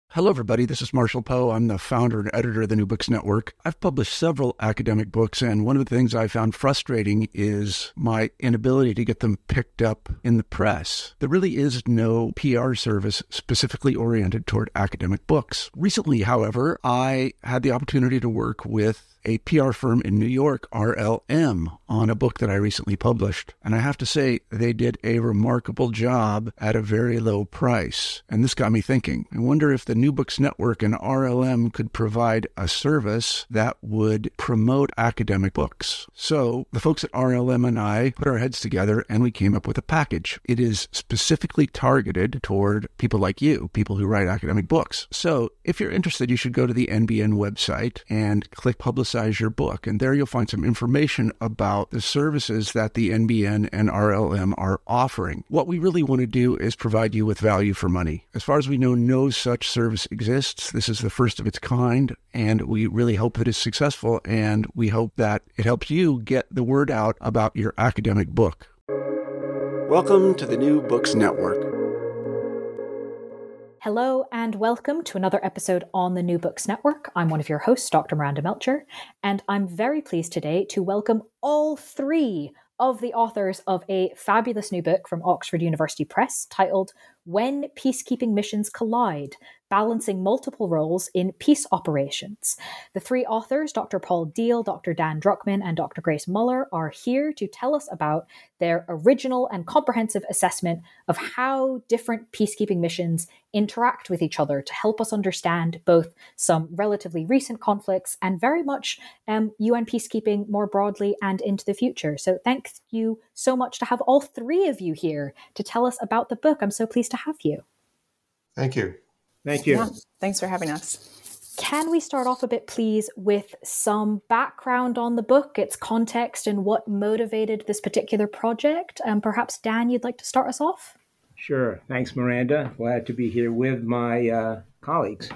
Hello, everybody. This is Marshall Poe. I'm the founder and editor of the New Books Network. I've published several academic books, and one of the things I found frustrating is my inability to get them picked up in the press. There really is no PR service specifically oriented toward academic books. Recently, however, I had the opportunity to work with a PR firm in New York, RLM, on a book that I recently published. And I have to say, they did a remarkable job at a very low price. And this got me thinking. I wonder if the New Books Network and RLM could provide a service that would promote academic books. So the folks at RLM and I put our heads together and we came up with a package. It is specifically targeted toward people like you, people who write academic books. So if you're interested, you should go to the NBN website and click Publicize Your Book. And there you'll find some information about the services that the NBN and RLM are offering. What we really want to do is provide you with value for money. As far as we know, no such service exists. This is the first of its kind, and we really hope that it's successful, and we hope that it helps you get the word out about your academic book. Welcome to the New Books Network. Hello and welcome to another episode on the New Books Network. I'm one of your hosts, Dr. Miranda Melcher, and I'm very pleased today to welcome all three of the authors of a fabulous new book from Oxford University Press titled When Peacekeeping Missions Collide, Balancing Multiple Roles in Peace Operations. The three authors, Dr. Paul Diehl, Dr. Dan Druckmann, and Dr. Grace Muller, are here to tell us about their original and comprehensive assessment of how different peacekeeping missions interact with each other to help us understand both some relatively recent conflicts and very much UN peacekeeping more broadly and into the future. So thank you so much to have all three of you here to tell us about the book. I'm so pleased to have you. Thank you. Thank you. Yeah, thanks for having us. Can we start off a bit, please, with some background on the book, its context, and what motivated this particular project? Perhaps, Dan, you'd like to start us off? Sure. Thanks, Miranda. Glad to be here with my colleagues.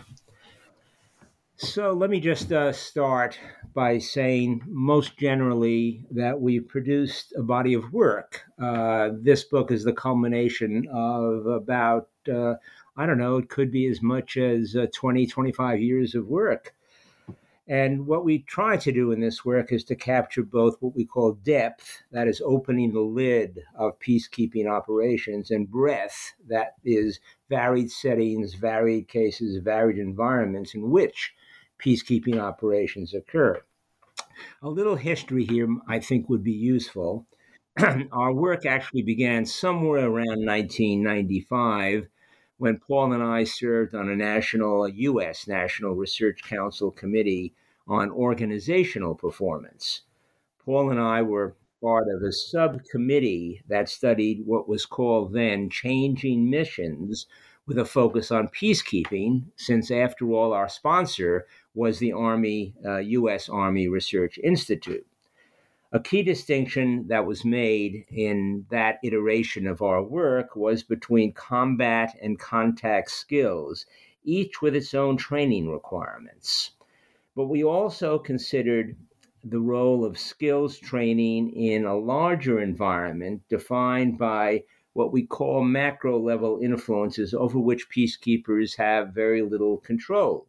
So let me just start by saying most generally that we've produced a body of work. This book is the culmination of about it could be as much as 20, 25 years of work. And what we try to do in this work is to capture both what we call depth, that is opening the lid of peacekeeping operations, and breadth, that is varied settings, varied cases, varied environments in which peacekeeping operations occur. A little history here, I think, would be useful. Our work actually began somewhere around 1995 when Paul and I served on a U.S. National Research Council committee on organizational performance. Paul and I were part of a subcommittee that studied what was called then changing missions with a focus on peacekeeping, since after all, our sponsor was the U.S. Army Research Institute. A key distinction that was made in that iteration of our work was between combat and contact skills, each with its own training requirements. But we also considered the role of skills training in a larger environment defined by what we call macro-level influences over which peacekeepers have very little control.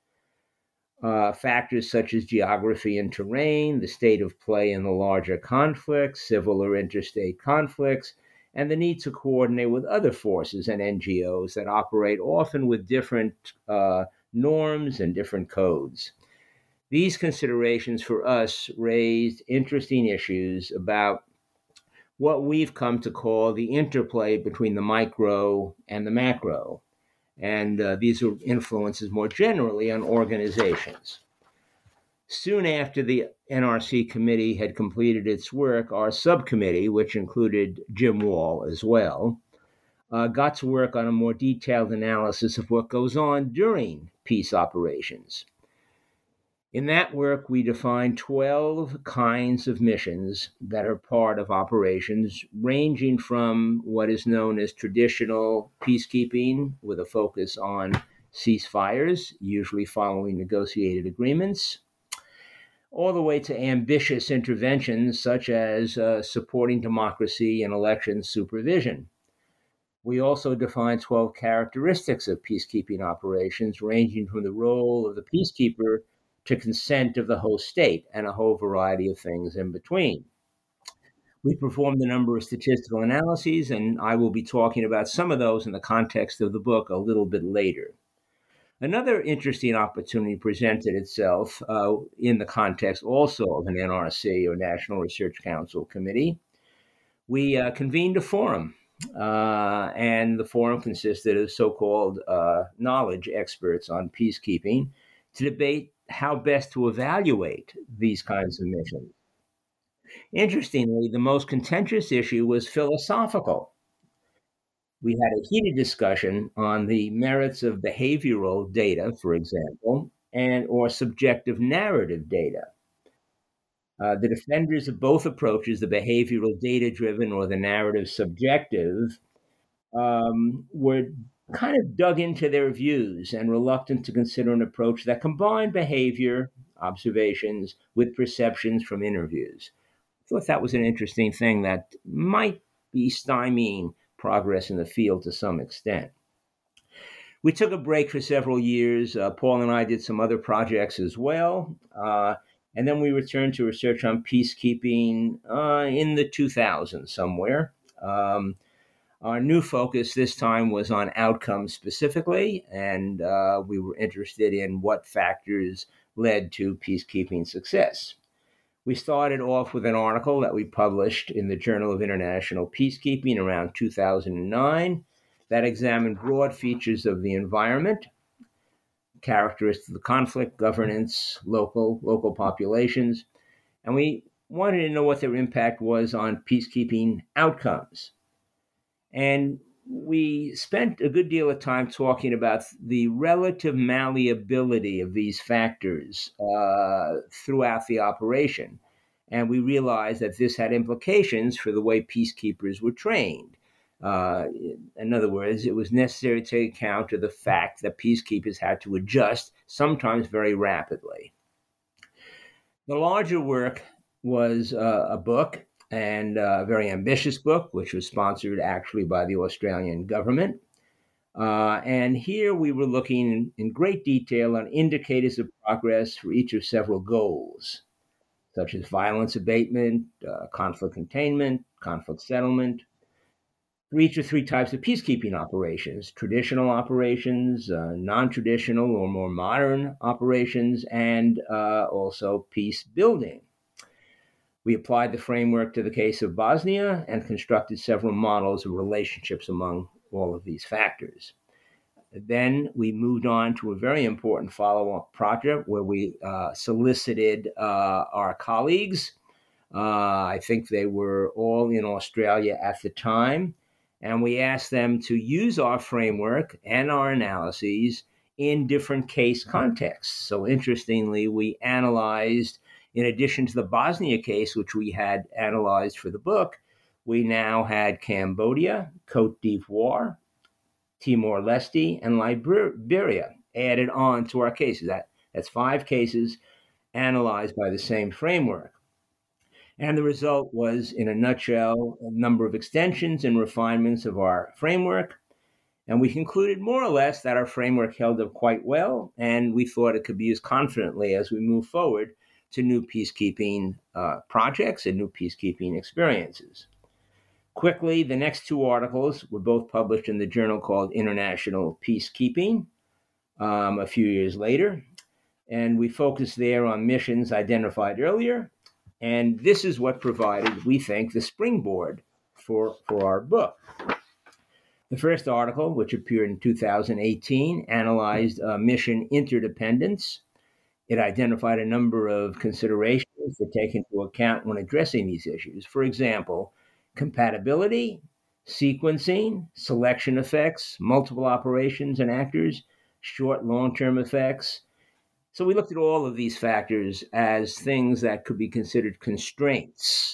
Factors such as geography and terrain, the state of play in the larger conflicts, civil or interstate conflicts, and the need to coordinate with other forces and NGOs that operate often with different norms and different codes. These considerations for us raised interesting issues about what we've come to call the interplay between the micro and the macro. And these are influences more generally on organizations. Soon after the NRC committee had completed its work, our subcommittee, which included Jim Wall as well, got to work on a more detailed analysis of what goes on during peace operations. In that work, we defined 12 kinds of missions that are part of operations, ranging from what is known as traditional peacekeeping, with a focus on ceasefires, usually following negotiated agreements, all the way to ambitious interventions such as supporting democracy and election supervision. We also define 12 characteristics of peacekeeping operations, ranging from the role of the peacekeeper to consent of the host state and a whole variety of things in between. We performed a number of statistical analyses, and I will be talking about some of those in the context of the book a little bit later. Another interesting opportunity presented itself in the context also of an NRC, or National Research Council committee. We convened a forum, and the forum consisted of so-called knowledge experts on peacekeeping to debate how best to evaluate these kinds of missions. Interestingly, the most contentious issue was philosophical. We had a heated discussion on the merits of behavioral data, for example, or subjective narrative data. The defenders of both approaches, the behavioral data-driven or the narrative subjective, were kind of dug into their views and reluctant to consider an approach that combined behavior, observations, with perceptions from interviews. I thought that was an interesting thing that might be stymieing progress in the field to some extent. We took a break for several years. Paul and I did some other projects as well. And then we returned to research on peacekeeping in the 2000s somewhere. Our new focus this time was on outcomes specifically, and we were interested in what factors led to peacekeeping success. We started off with an article that we published in the Journal of International Peacekeeping around 2009 that examined broad features of the environment, characteristics of the conflict, governance, local populations, and we wanted to know what their impact was on peacekeeping outcomes. And we spent a good deal of time talking about the relative malleability of these factors throughout the operation. And we realized that this had implications for the way peacekeepers were trained. In other words, it was necessary to take account of the fact that peacekeepers had to adjust, sometimes very rapidly. The larger work was a book, and a very ambitious book, which was sponsored actually by the Australian government. And here we were looking in great detail on indicators of progress for each of several goals, such as violence abatement, conflict containment, conflict settlement, for each of three types of peacekeeping operations: traditional operations, non-traditional or more modern operations, and also peace building. We applied the framework to the case of Bosnia and constructed several models of relationships among all of these factors. Then we moved on to a very important follow-up project where we solicited our colleagues. I think they were all in Australia at the time. And we asked them to use our framework and our analyses in different case contexts. So interestingly, we analyzed, in addition to the Bosnia case, which we had analyzed for the book, we now had Cambodia, Cote d'Ivoire, Timor-Leste, and Liberia added on to our cases. That's 5 cases analyzed by the same framework. And the result was, in a nutshell, a number of extensions and refinements of our framework. And we concluded more or less that our framework held up quite well, and we thought it could be used confidently as we move forward to new peacekeeping projects and new peacekeeping experiences. Quickly, the next 2 articles were both published in the journal called International Peacekeeping a few years later, and we focused there on missions identified earlier, and this is what provided, we think, the springboard for our book. The first article, which appeared in 2018, analyzed mission interdependence. It identified a number of considerations to take into account when addressing these issues. For example, compatibility, sequencing, selection effects, multiple operations and actors, short, long-term effects. So we looked at all of these factors as things that could be considered constraints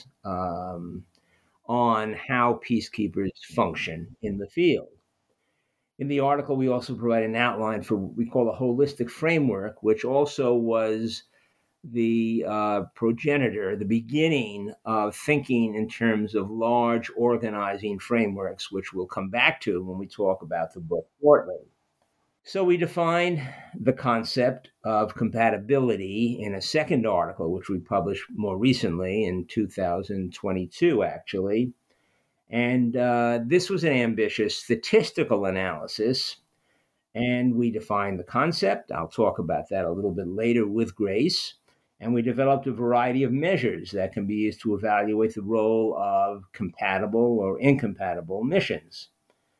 on how peacekeepers function in the field. In the article, we also provide an outline for what we call a holistic framework, which also was the progenitor, the beginning of thinking in terms of large organizing frameworks, which we'll come back to when we talk about the book shortly. So we define the concept of compatibility in a second article, which we published more recently in 2022, actually. And this was an ambitious statistical analysis. And we defined the concept. I'll talk about that a little bit later with Grace. And we developed a variety of measures that can be used to evaluate the role of compatible or incompatible missions.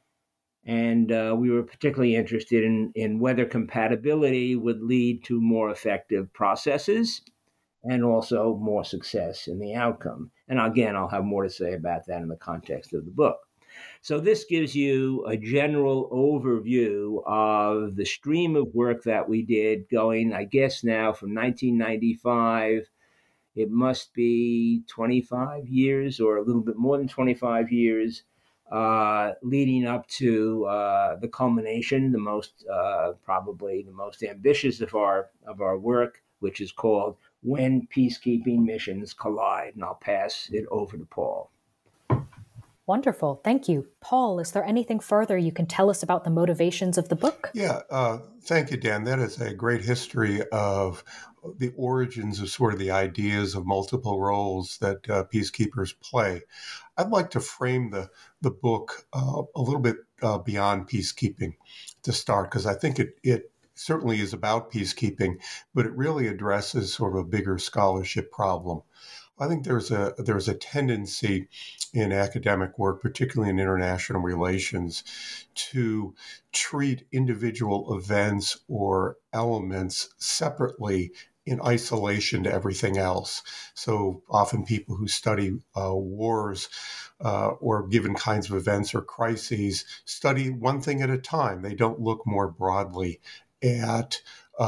And we were particularly interested in whether compatibility would lead to more effective processes and also more success in the outcome. And again, I'll have more to say about that in the context of the book. So this gives you a general overview of the stream of work that we did going, I guess now from 1995, it must be 25 years or a little bit more than 25 years, leading up to the culmination, probably the most ambitious of our work, which is called When Peacekeeping Missions Collide. And I'll pass it over to Paul. Wonderful. Thank you. Paul, is there anything further you can tell us about the motivations of the book? Yeah, thank you, Dan. That is a great history of the origins of sort of the ideas of multiple roles that peacekeepers play. I'd like to frame the book a little bit beyond peacekeeping to start, because I think it certainly is about peacekeeping, but it really addresses sort of a bigger scholarship problem. I think there's a tendency in academic work, particularly in international relations, to treat individual events or elements separately in isolation to everything else. So often people who study wars or given kinds of events or crises study one thing at a time. They don't look more broadly at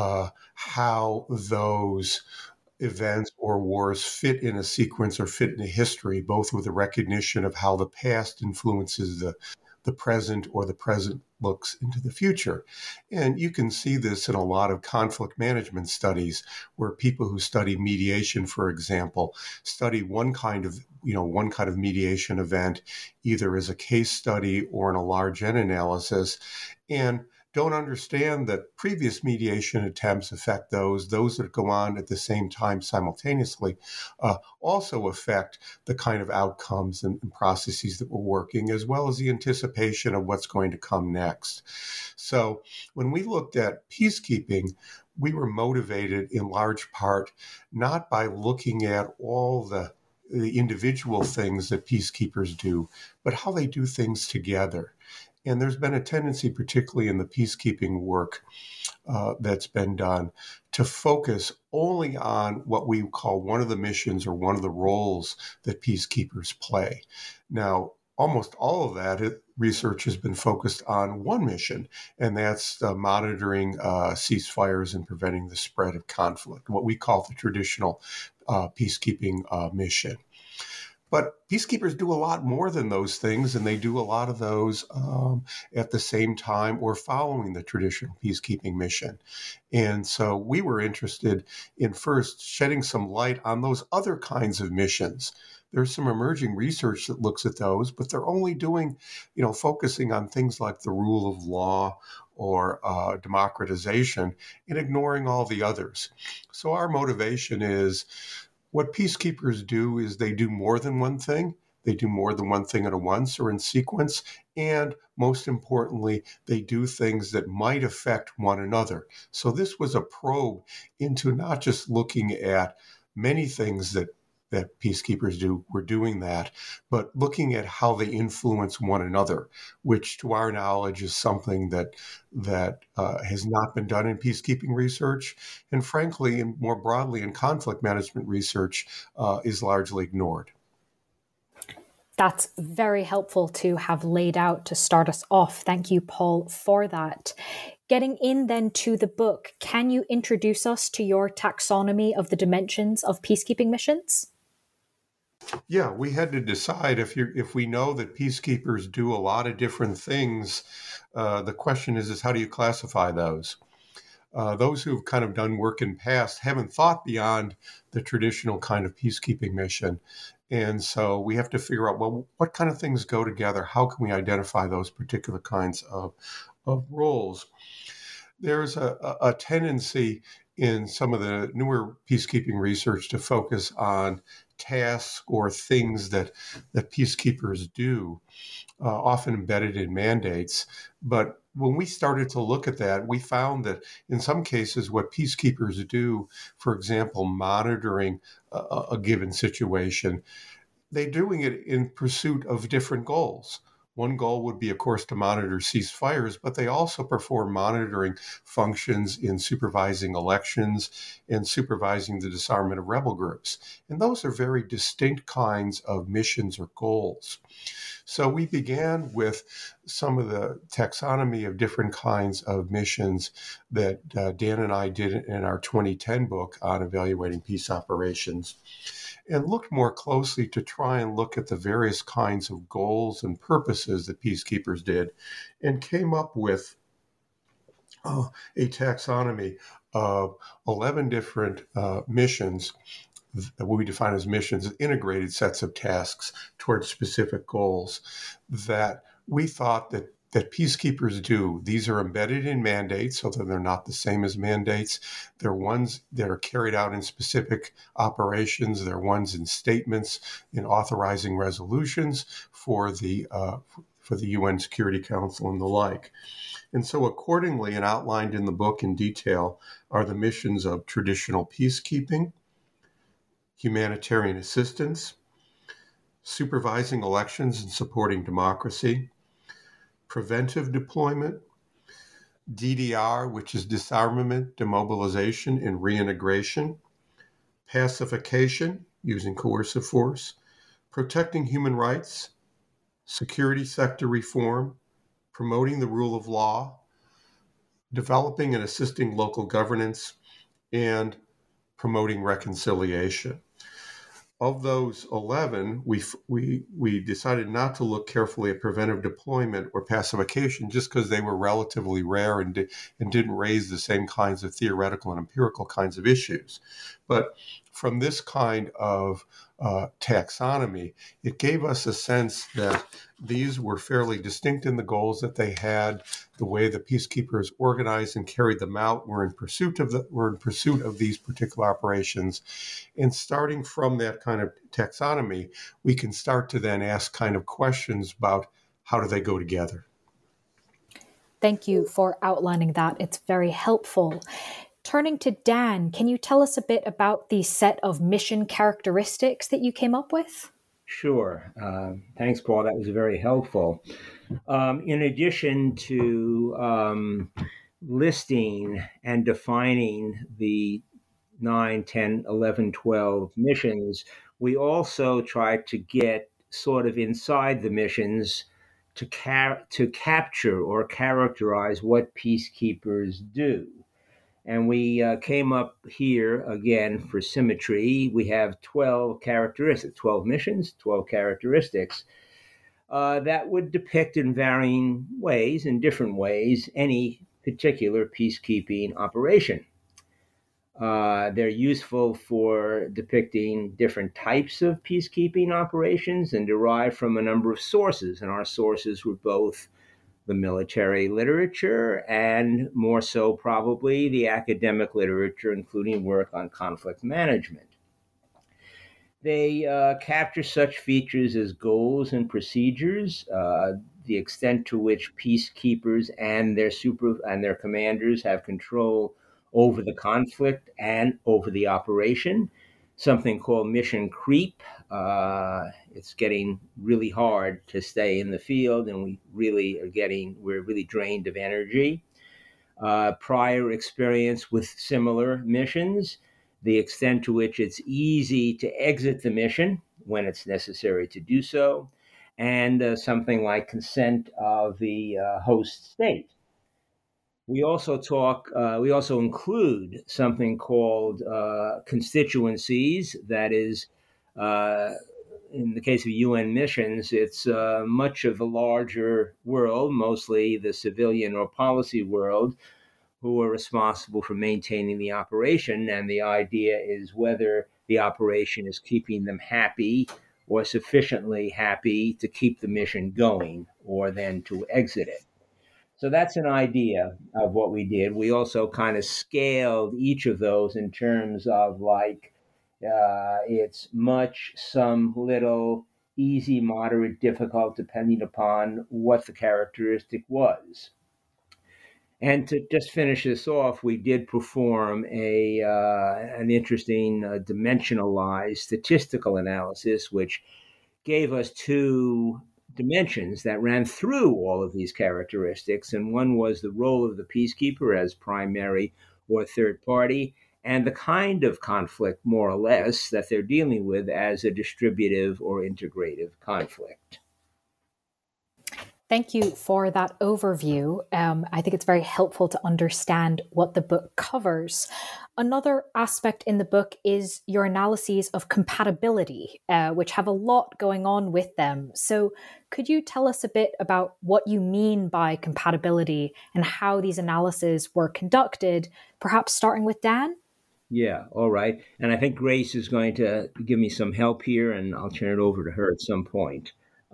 how those events or wars fit in a sequence or fit in a history, both with a recognition of how the past influences the present or the present looks into the future. And you can see this in a lot of conflict management studies where people who study mediation, for example, study one kind of mediation event, either as a case study or in a large N analysis, and don't understand that previous mediation attempts affect those that go on at the same time simultaneously also affect the kind of outcomes and processes that we're working, as well as the anticipation of what's going to come next. So when we looked at peacekeeping, we were motivated in large part not by looking at all the individual things that peacekeepers do, but how they do things together. And there's been a tendency, particularly in the peacekeeping work that's been done, to focus only on what we call one of the missions or one of the roles that peacekeepers play. Now, almost all of that research has been focused on one mission, and that's monitoring ceasefires and preventing the spread of conflict, what we call the traditional peacekeeping mission. But peacekeepers do a lot more than those things, and they do a lot of those at the same time or following the traditional peacekeeping mission. And so we were interested in first shedding some light on those other kinds of missions. There's some emerging research that looks at those, but they're only focusing on things like the rule of law or democratization and ignoring all the others. So our motivation is, what peacekeepers do is they do more than one thing. They do more than one thing at once or in sequence. And most importantly, they do things that might affect one another. So this was a probe into not just looking at many things that peacekeepers do, we're doing that, but looking at how they influence one another, which to our knowledge is something that has not been done in peacekeeping research, and frankly, and more broadly in conflict management research, is largely ignored. That's very helpful to have laid out to start us off. Thank you, Paul, for that. Getting in then to the book, can you introduce us to your taxonomy of the dimensions of peacekeeping missions? Yeah, we had to decide if we know that peacekeepers do a lot of different things, the question is how do you classify those? those who've kind of done work in past haven't thought beyond the traditional kind of peacekeeping mission. And so we have to figure out, well, what kind of things go together? How can we identify those particular kinds of roles? There's a tendency in some of the newer peacekeeping research to focus on tasks or things that peacekeepers do, often embedded in mandates. But when we started to look at that, we found that in some cases, what peacekeepers do, for example, monitoring a given situation, they're doing it in pursuit of different goals. One goal would be, of course, to monitor ceasefires, but they also perform monitoring functions in supervising elections and supervising the disarmament of rebel groups. And those are very distinct kinds of missions or goals. So we began with some of the taxonomy of different kinds of missions that Dan and I did in our 2010 book on evaluating peace operations, and looked more closely to try and look at the various kinds of goals and purposes that peacekeepers did, and came up with a taxonomy of 11 different missions, what we define as missions, integrated sets of tasks towards specific goals that we thought that peacekeepers do. These are embedded in mandates, so that they're not the same as mandates. They're ones that are carried out in specific operations. They're ones in statements, in authorizing resolutions for the UN Security Council and the like. And so accordingly, and outlined in the book in detail, are the missions of traditional peacekeeping, humanitarian assistance, supervising elections and supporting democracy, preventive deployment, DDR, which is disarmament, demobilization, and reintegration, pacification, using coercive force, protecting human rights, security sector reform, promoting the rule of law, developing and assisting local governance, and promoting reconciliation. Of those 11, we decided not to look carefully at preventive deployment or pacification just because they were relatively rare and didn't raise the same kinds of theoretical and empirical kinds of issues. But from this kind of taxonomy, it gave us a sense that these were fairly distinct in the goals that they had, the way the peacekeepers organized and carried them out were in pursuit of these particular operations. And starting from that kind of taxonomy, we can start to then ask kind of questions about how do they go together. Thank you for outlining that. It's very helpful. Turning to Dan, can you tell us a bit about the set of mission characteristics that you came up with? Sure. Thanks, Paul. That was very helpful. In addition to listing and defining the 9, 10, 11, 12 missions, we also tried to get sort of inside the missions to capture or characterize what peacekeepers do. And we came up here, again, for symmetry. We have 12 characteristics, 12 missions, 12 characteristics that would depict in varying ways, in different ways, any particular peacekeeping operation. They're useful for depicting different types of peacekeeping operations and derived from a number of sources. And our sources were both the military literature and more so probably the academic literature, including work on conflict management. They capture such features as goals and procedures, the extent to which peacekeepers and their commanders have control over the conflict and over the operation, something called mission creep. It's getting really hard to stay in the field, and we're really drained of energy. Prior experience with similar missions, the extent to which it's easy to exit the mission when it's necessary to do so, and something like consent of the host state. We also include something called constituencies. That is, in the case of UN missions, it's much of the larger world, mostly the civilian or policy world, who are responsible for maintaining the operation. And the idea is whether the operation is keeping them happy or sufficiently happy to keep the mission going or then to exit it. So that's an idea of what we did. We also kind of scaled each of those in terms of it's much, some, little, easy, moderate, difficult, depending upon what the characteristic was. And to just finish this off, we did perform an interesting dimensionalized statistical analysis, which gave us two dimensions that ran through all of these characteristics. And one was the role of the peacekeeper as primary or third party, and the kind of conflict, more or less, that they're dealing with as a distributive or integrative conflict. Thank you for that overview. I think it's very helpful to understand what the book covers. Another aspect in the book is your analyses of compatibility, which have a lot going on with them. So could you tell us a bit about what you mean by compatibility and how these analyses were conducted, perhaps starting with Dan? Yeah, all right. And I think Grace is going to give me some help here, and I'll turn it over to her at some point.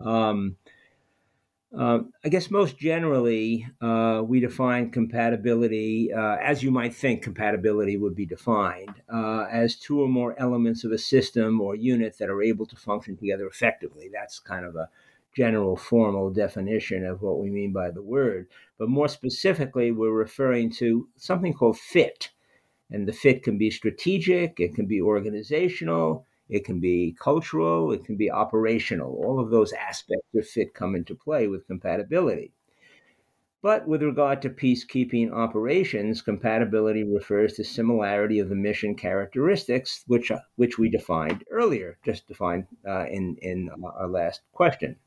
I guess most generally, we define compatibility, as you might think compatibility would be defined, as two or more elements of a system or unit that are able to function together effectively. That's kind of a general formal definition of what we mean by the word. But more specifically, we're referring to something called fit. And the fit can be strategic, it can be organizational, it can be cultural, it can be operational. All of those aspects of fit come into play with compatibility. But with regard to peacekeeping operations, compatibility refers to similarity of the mission characteristics, which we defined earlier, just defined in our last question.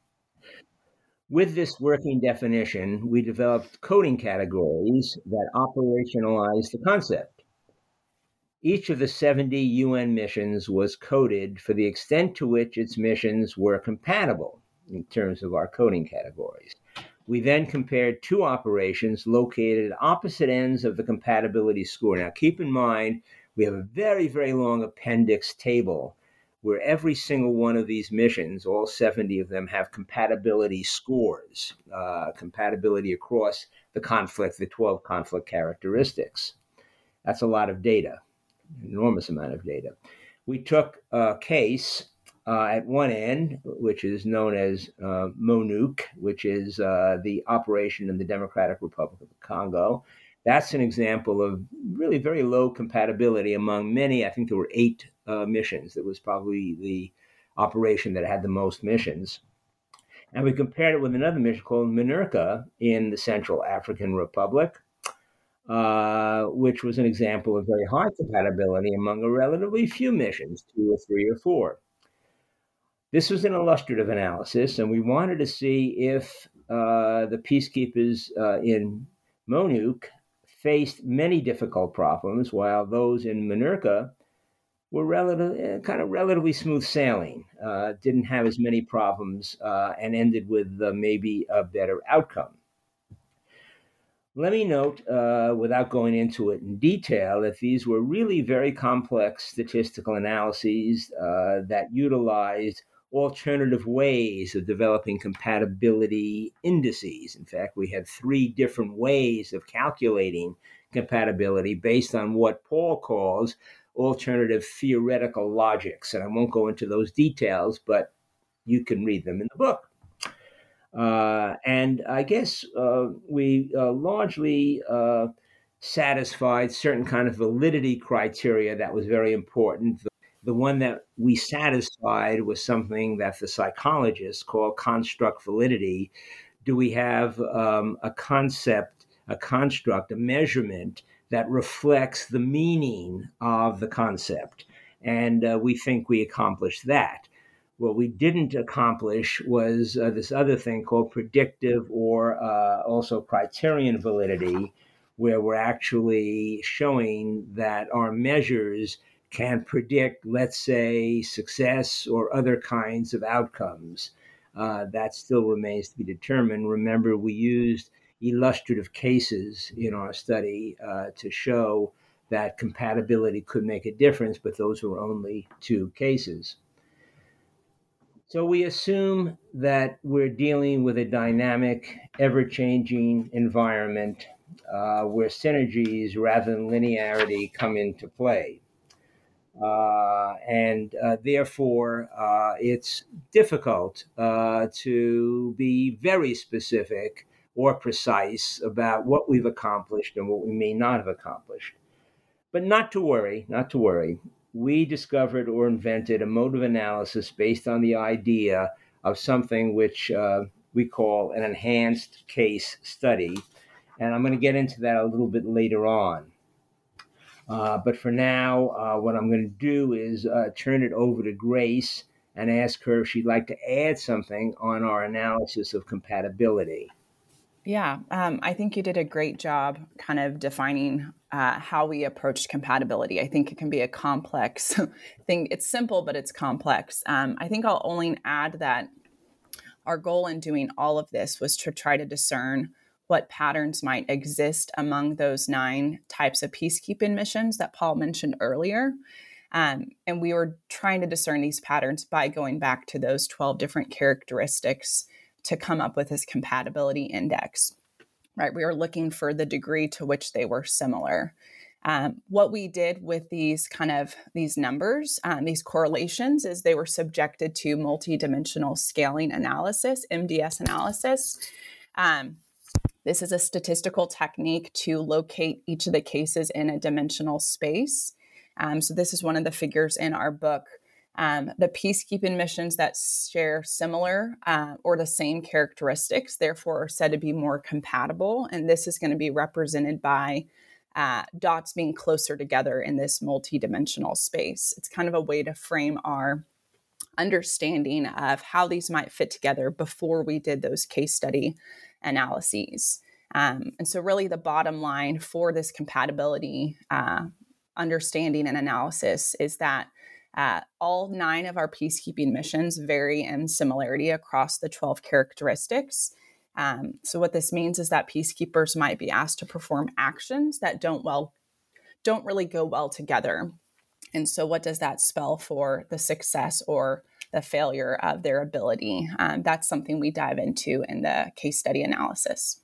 With this working definition, we developed coding categories that operationalize the concept. Each of the 70 UN missions was coded for the extent to which its missions were compatible in terms of our coding categories. We then compared two operations located at opposite ends of the compatibility score. Now, keep in mind, we have a very, very long appendix table where every single one of these missions, all 70 of them, have compatibility scores, compatibility across the conflict, the 12 conflict characteristics. That's a lot of data. An enormous amount of data. We took a case at one end, which is known as MONUC, which is the operation in the Democratic Republic of the Congo. That's an example of really very low compatibility among many. I think there were 8 missions. That was probably the operation that had the most missions. And we compared it with another mission called MINURCA in the Central African Republic, which was an example of very high compatibility among a relatively few missions, 2 or 3 or 4. This was an illustrative analysis, and we wanted to see if the peacekeepers in MONUC faced many difficult problems, while those in MINURCA were relatively smooth sailing, didn't have as many problems, and ended with maybe a better outcome. Let me note, without going into it in detail, that these were really very complex statistical analyses that utilized alternative ways of developing compatibility indices. In fact, we had 3 different ways of calculating compatibility based on what Paul calls alternative theoretical logics. And I won't go into those details, but you can read them in the book. And I guess we largely satisfied certain kind of validity criteria that was very important. The one that we satisfied was something that the psychologists call construct validity. Do we have a concept, a construct, a measurement that reflects the meaning of the concept? And we think we accomplished that. What we didn't accomplish was this other thing called predictive or also criterion validity, where we're actually showing that our measures can predict, let's say, success or other kinds of outcomes. That still remains to be determined. Remember, we used illustrative cases in our study to show that compatibility could make a difference, but those were only 2 cases. So we assume that we're dealing with a dynamic, ever-changing environment where synergies rather than linearity come into play. And therefore, it's difficult to be very specific or precise about what we've accomplished and what we may not have accomplished. But not to worry. We discovered or invented a mode of analysis based on the idea of something which we call an enhanced case study. And I'm going to get into that a little bit later on. But for now, what I'm going to do is turn it over to Grace and ask her if she'd like to add something on our analysis of compatibility. Yeah, I think you did a great job kind of defining how we approached compatibility. I think it can be a complex thing. It's simple, but it's complex. I think I'll only add that our goal in doing all of this was to try to discern what patterns might exist among those 9 types of peacekeeping missions that Paul mentioned earlier. And we were trying to discern these patterns by going back to those 12 different characteristics to come up with this compatibility index, right? We were looking for the degree to which they were similar. What we did with these numbers, these correlations, is they were subjected to multidimensional scaling analysis, MDS analysis. This is a statistical technique to locate each of the cases in a dimensional space. So this is one of the figures in our book. The peacekeeping missions that share similar or the same characteristics, therefore, are said to be more compatible. And this is going to be represented by dots being closer together in this multidimensional space. It's kind of a way to frame our understanding of how these might fit together before we did those case study analyses. And so really the bottom line for this compatibility understanding and analysis is that all 9 of our peacekeeping missions vary in similarity across the 12 characteristics. So what this means is that peacekeepers might be asked to perform actions that don't really go well together. And so what does that spell for the success or the failure of their ability? That's something we dive into in the case study analysis.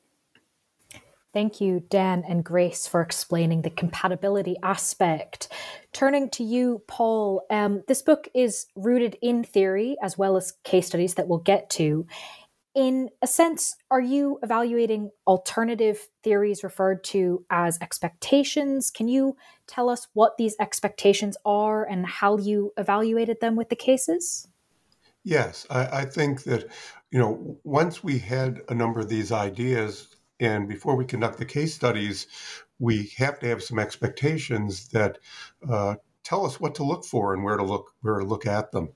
Thank you, Dan and Grace, for explaining the compatibility aspect. Turning to you, Paul, this book is rooted in theory as well as case studies that we'll get to. In a sense, are you evaluating alternative theories referred to as expectations? Can you tell us what these expectations are and how you evaluated them with the cases? Yes, I think that, once we had a number of these ideas, and before we conduct the case studies, we have to have some expectations that tell us what to look for and where to look at them.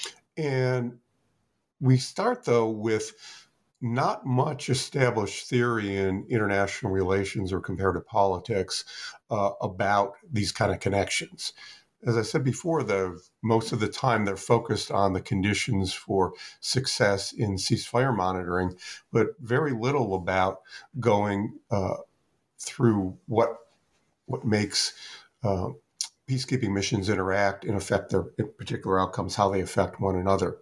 And we start, though, with not much established theory in international relations or comparative politics about these kind of connections. As I said before, most of the time they're focused on the conditions for success in ceasefire monitoring, but very little about going through what makes peacekeeping missions interact and affect their particular outcomes, how they affect one another.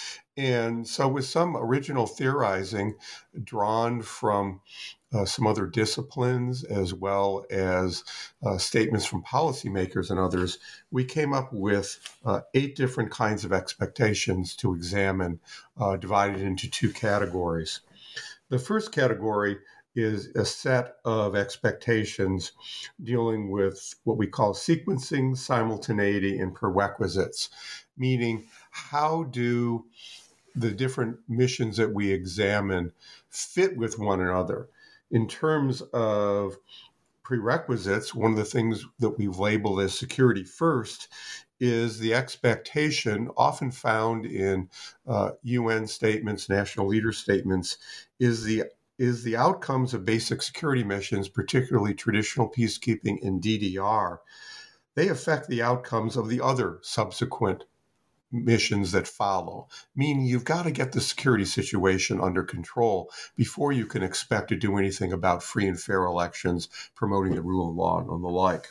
And so with some original theorizing drawn from some other disciplines, as well as statements from policymakers and others, we came up with 8 different kinds of expectations to examine, divided into 2 categories. The first category is a set of expectations dealing with what we call sequencing, simultaneity, and prerequisites, meaning how do the different missions that we examine fit with one another. In terms of prerequisites, one of the things that we've labeled as security first is the expectation, often found in UN statements, national leader statements, is the outcomes of basic security missions, particularly traditional peacekeeping and DDR. They affect the outcomes of the other subsequent missions that follow, meaning you've got to get the security situation under control before you can expect to do anything about free and fair elections, promoting the rule of law, and the like.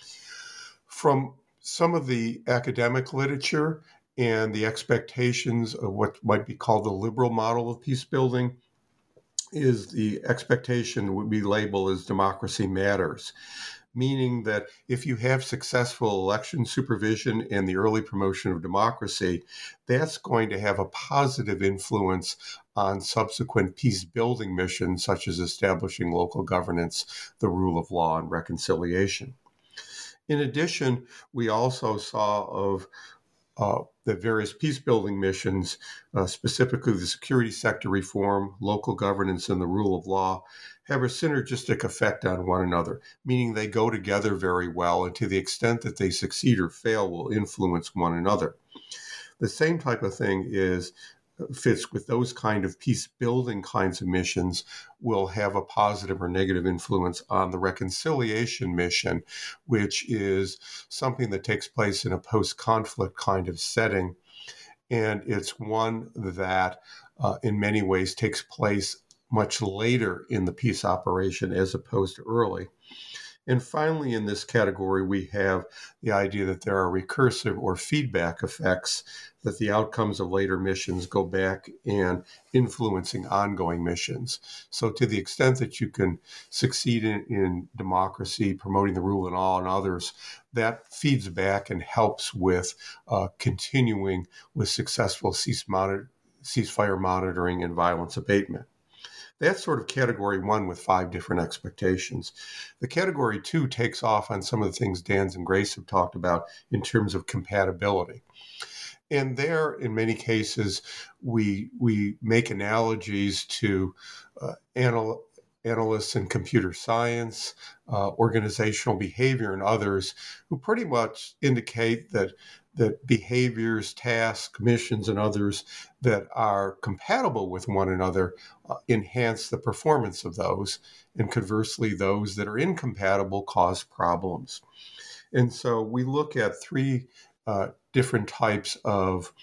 From some of the academic literature and the expectations of what might be called the liberal model of peace building is the expectation would be labeled as democracy matters, meaning that if you have successful election supervision and the early promotion of democracy, that's going to have a positive influence on subsequent peace building missions, such as establishing local governance, the rule of law, and reconciliation. In addition, we also saw of the various peace-building missions, specifically the security sector reform, local governance, and the rule of law, have a synergistic effect on one another, meaning they go together very well, and to the extent that they succeed or fail will influence one another. The same type of thing fits with those kind of peace-building kinds of missions will have a positive or negative influence on the reconciliation mission, which is something that takes place in a post-conflict kind of setting. And it's one that in many ways takes place much later in the peace operation as opposed to early. And finally, in this category, we have the idea that there are recursive or feedback effects, that the outcomes of later missions go back and influencing ongoing missions. So to the extent that you can succeed in democracy, promoting the rule of law and others, that feeds back and helps with continuing with successful ceasefire monitoring and violence abatement. That's sort of category one with 5 different expectations. The category 2 takes off on some of the things Dan and Grace have talked about in terms of compatibility. And there, in many cases, we make analogies to analysts in computer science, organizational behavior, and others who pretty much indicate that behaviors, tasks, missions, and others that are compatible with one another enhance the performance of those, and conversely, those that are incompatible cause problems. And so we look at 3 different types of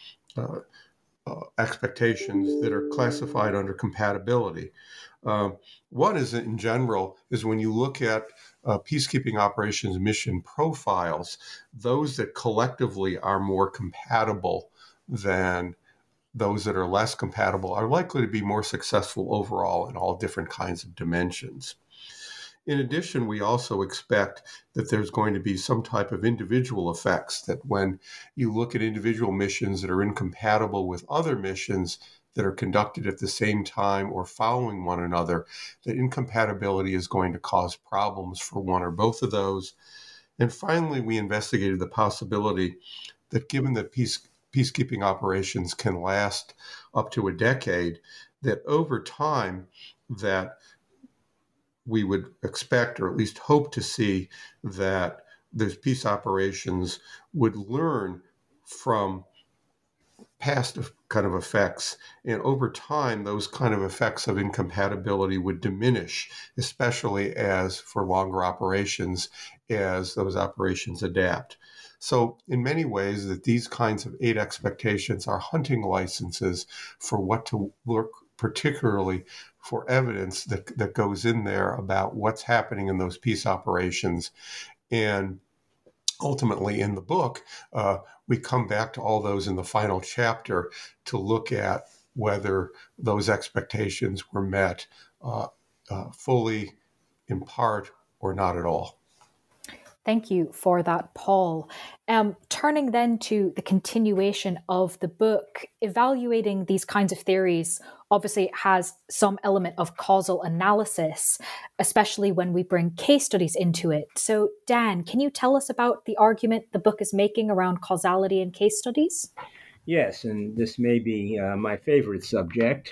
expectations that are classified under compatibility. One is, in general, is when you look at peacekeeping operations mission profiles, those that collectively are more compatible than those that are less compatible are likely to be more successful overall in all different kinds of dimensions. In addition, we also expect that there's going to be some type of individual effects, that when you look at individual missions that are incompatible with other missions that are conducted at the same time or following one another, that incompatibility is going to cause problems for one or both of those. And finally, we investigated the possibility that given that peacekeeping operations can last up to a decade, that over time that we would expect, or at least hope to see, that those peace operations would learn from past kind of effects, and over time those kind of effects of incompatibility would diminish, especially as for longer operations, as those operations adapt. So in many ways, that these kinds of 8 expectations are hunting licenses for what to look, particularly for evidence that goes in there about what's happening in those peace operations. And ultimately, in the book, we come back to all those in the final chapter to look at whether those expectations were met fully, in part, or not at all. Thank you for that, Paul. Turning then to the continuation of the book, evaluating these kinds of theories obviously has some element of causal analysis, especially when we bring case studies into it. So, Dan, can you tell us about the argument the book is making around causality in case studies? Yes, and this may be my favorite subject.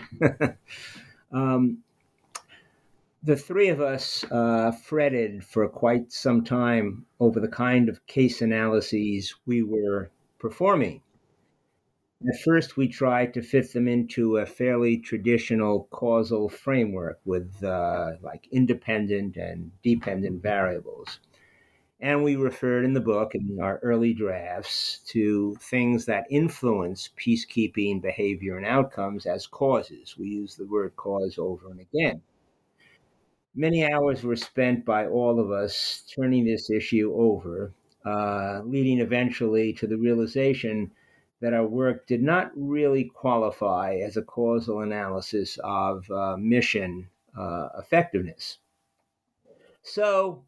The 3 of us fretted for quite some time over the kind of case analyses we were performing. At first, we tried to fit them into a fairly traditional causal framework with like independent and dependent variables. And we referred in the book, in our early drafts, to things that influence peacekeeping behavior and outcomes as causes. We use the word cause over and again. Many hours were spent by all of us turning this issue over, leading eventually to the realization that our work did not really qualify as a causal analysis of mission effectiveness. So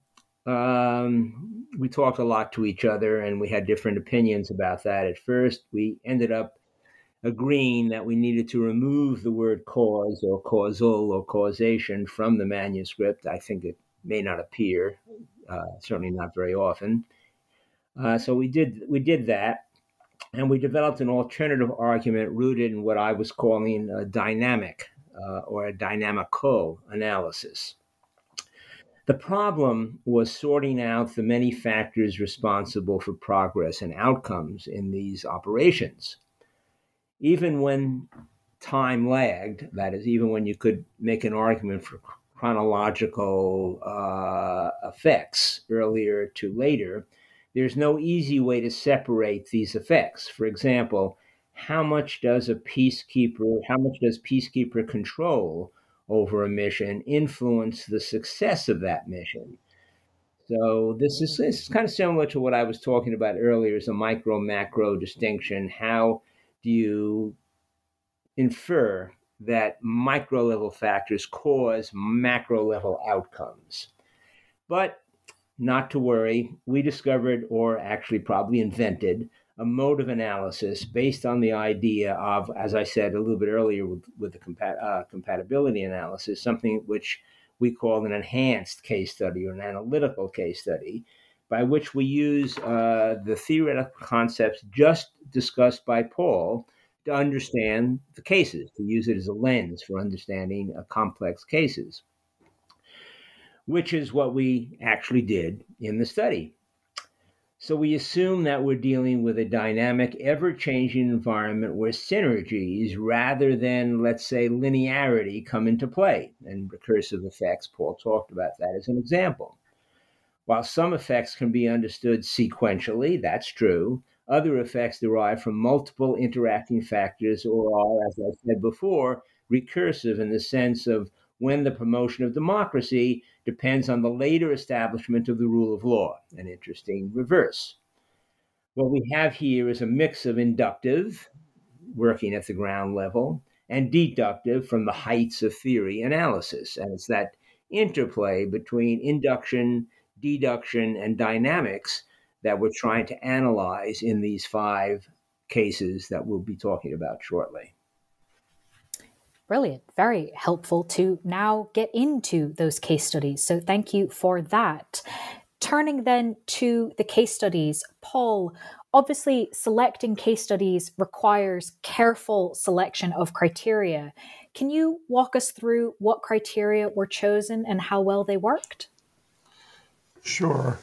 we talked a lot to each other, and we had different opinions about that. At first, we ended up agreeing that we needed to remove the word cause or causal or causation from the manuscript. I think it may not appear, certainly not very often. So we did that, and we developed an alternative argument rooted in what I was calling a dynamic or a dynamical analysis. The problem was sorting out the many factors responsible for progress and outcomes in these operations. Even when time lagged, that is, even when you could make an argument for chronological effects earlier to later, there's no easy way to separate these effects. For example, how much does peacekeeper control over a mission influence the success of that mission? So this is kind of similar to what I was talking about earlier as a micro-macro distinction. How do you infer that micro-level factors cause macro-level outcomes? But not to worry, we discovered, or actually probably invented, a mode of analysis based on the idea of, as I said a little bit earlier with the compatibility analysis, something which we call an enhanced case study or an analytical case study, by which we use the theoretical concepts just discussed by Paul to understand the cases, to use it as a lens for understanding complex cases, which is what we actually did in the study. So we assume that we're dealing with a dynamic, ever-changing environment where synergies rather than, let's say, linearity come into play. And recursive effects, Paul talked about that as an example. While some effects can be understood sequentially, that's true, other effects derive from multiple interacting factors or are, as I said before, recursive in the sense of when the promotion of democracy depends on the later establishment of the rule of law, an interesting reverse. What we have here is a mix of inductive, working at the ground level, and deductive from the heights of theory analysis. And it's that interplay between induction, deduction, and dynamics that we're trying to analyze in these 5 cases that we'll be talking about shortly. Brilliant. Very helpful to now get into those case studies. So thank you for that. Turning then to the case studies, Paul, obviously selecting case studies requires careful selection of criteria. Can you walk us through what criteria were chosen and how well they worked? Sure.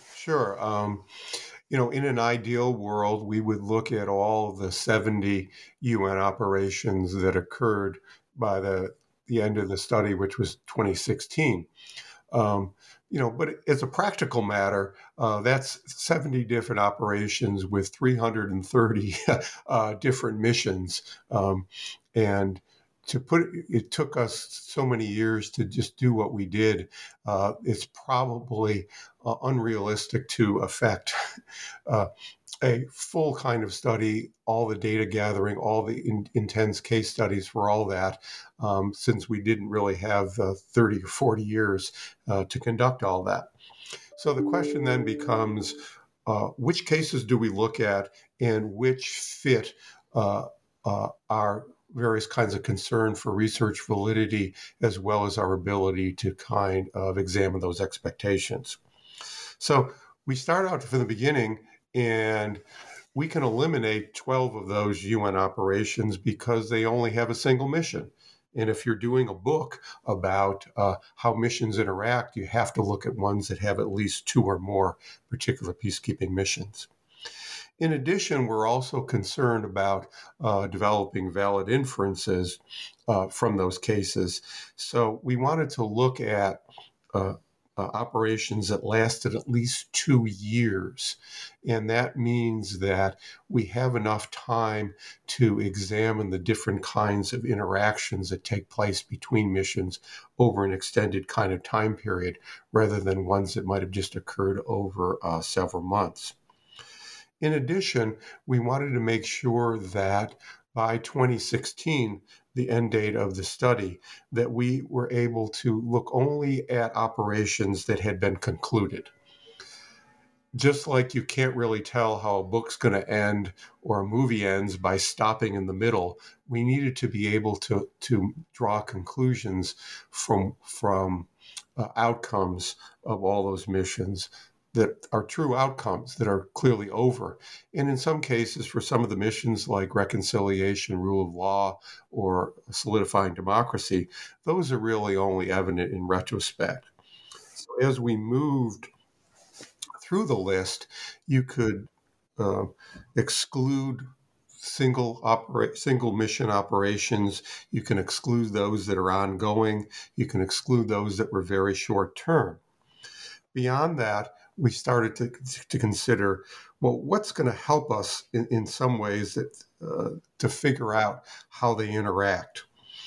In an ideal world, we would look at all the 70 UN operations that occurred by the end of the study, which was 2016. But as a practical matter, that's 70 different operations with 330 different missions. And it took us so many years to just do what we did. It's probably unrealistic to affect a full kind of study, all the data gathering, all the intense case studies for all that, since we didn't really have 30 or 40 years to conduct all that. So the question then becomes, which cases do we look at and which fit our various kinds of concern for research validity, as well as our ability to kind of examine those expectations. So we start out from the beginning, and we can eliminate 12 of those UN operations because they only have a single mission. And if you're doing a book about how missions interact, you have to look at ones that have at least 2 or more particular peacekeeping missions. In addition, we're also concerned about developing valid inferences from those cases. So we wanted to look at operations that lasted at least 2 years. And that means that we have enough time to examine the different kinds of interactions that take place between missions over an extended kind of time period, rather than ones that might have just occurred over several months. In addition, we wanted to make sure that by 2016, the end date of the study, that we were able to look only at operations that had been concluded. Just like you can't really tell how a book's going to end or a movie ends by stopping in the middle, we needed to be able to draw conclusions from outcomes of all those missions that are true outcomes, that are clearly over. And in some cases, for some of the missions like reconciliation, rule of law, or solidifying democracy, those are really only evident in retrospect. So as we moved through the list, you could exclude single mission operations. You can exclude those that are ongoing. You can exclude those that were very short term. Beyond that, we started to consider, well, what's going to help us in some ways that to figure out how they interact.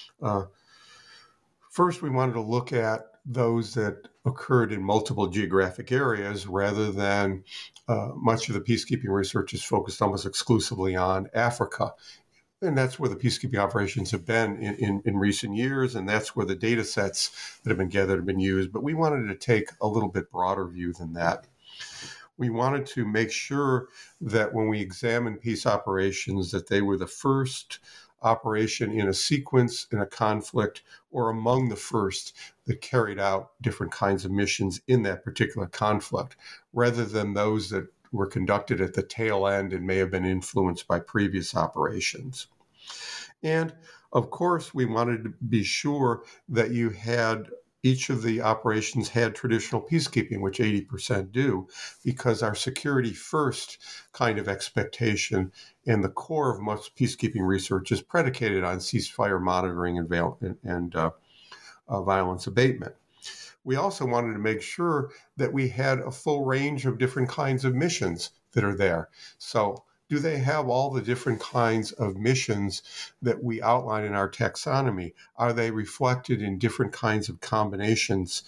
First, we wanted to look at those that occurred in multiple geographic areas, rather than much of the peacekeeping research is focused almost exclusively on Africa. And that's where the peacekeeping operations have been in recent years, and that's where the data sets that have been gathered have been used. But we wanted to take a little bit broader view than that. We wanted to make sure that when we examined peace operations, that they were the first operation in a sequence in a conflict, or among the first that carried out different kinds of missions in that particular conflict, rather than those that were conducted at the tail end and may have been influenced by previous operations. And of course, we wanted to be sure that each of the operations had traditional peacekeeping, which 80% do, because our security first kind of expectation and the core of much peacekeeping research is predicated on ceasefire monitoring and violence abatement. We also wanted to make sure that we had a full range of different kinds of missions that are there. So do they have all the different kinds of missions that we outline in our taxonomy? Are they reflected in different kinds of combinations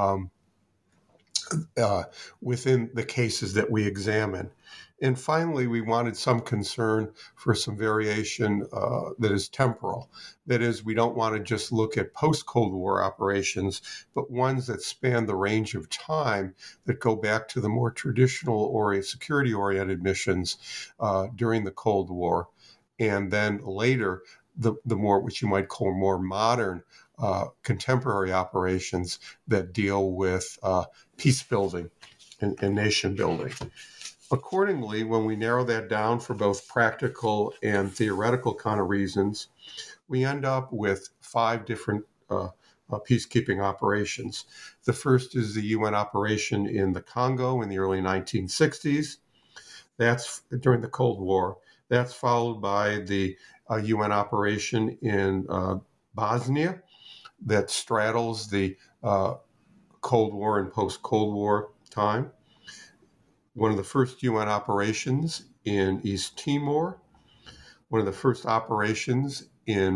within the cases that we examine? And finally, we wanted some concern for some variation that is temporal. That is, we don't want to just look at post-Cold War operations, but ones that span the range of time that go back to the more traditional security-oriented missions during the Cold War, and then later the more, which you might call more modern contemporary operations that deal with peace building and nation building. Accordingly, when we narrow that down for both practical and theoretical kind of reasons, we end up with 5 different peacekeeping operations. The first is the UN operation in the Congo in the early 1960s. That's during the Cold War. That's followed by the UN operation in Bosnia that straddles the Cold War and post-Cold War time. One of the first UN operations in East Timor, one of the first operations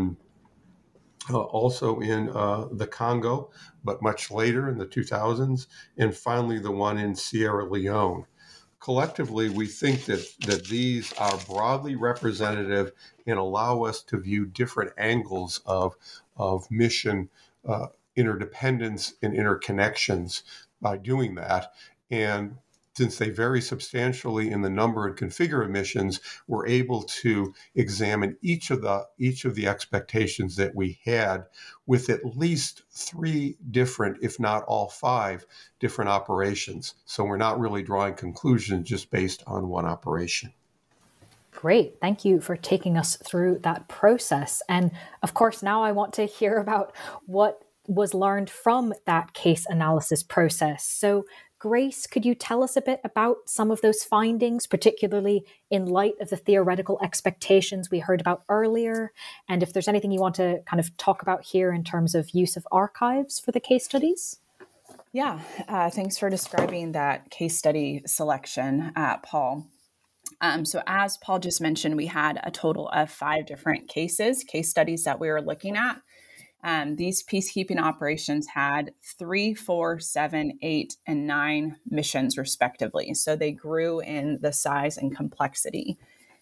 also in the Congo, but much later in the 2000s, and finally the one in Sierra Leone. Collectively, we think that these are broadly representative and allow us to view different angles of mission interdependence and interconnections by doing that. And since they vary substantially in the number and configure of missions, we're able to examine each of the expectations that we had with at least 3 different, if not all 5, different operations. So we're not really drawing conclusions just based on one operation. Great. Thank you for taking us through that process. And of course, now I want to hear about what was learned from that case analysis process. So Grace, could you tell us a bit about some of those findings, particularly in light of the theoretical expectations we heard about earlier? And if there's anything you want to kind of talk about here in terms of use of archives for the case studies? Yeah, thanks for describing that case study selection, Paul. So as Paul just mentioned, we had a total of 5 different case studies that we were looking at. These peacekeeping operations had 3, 4, 7, 8, and 9 missions, respectively. So they grew in the size and complexity.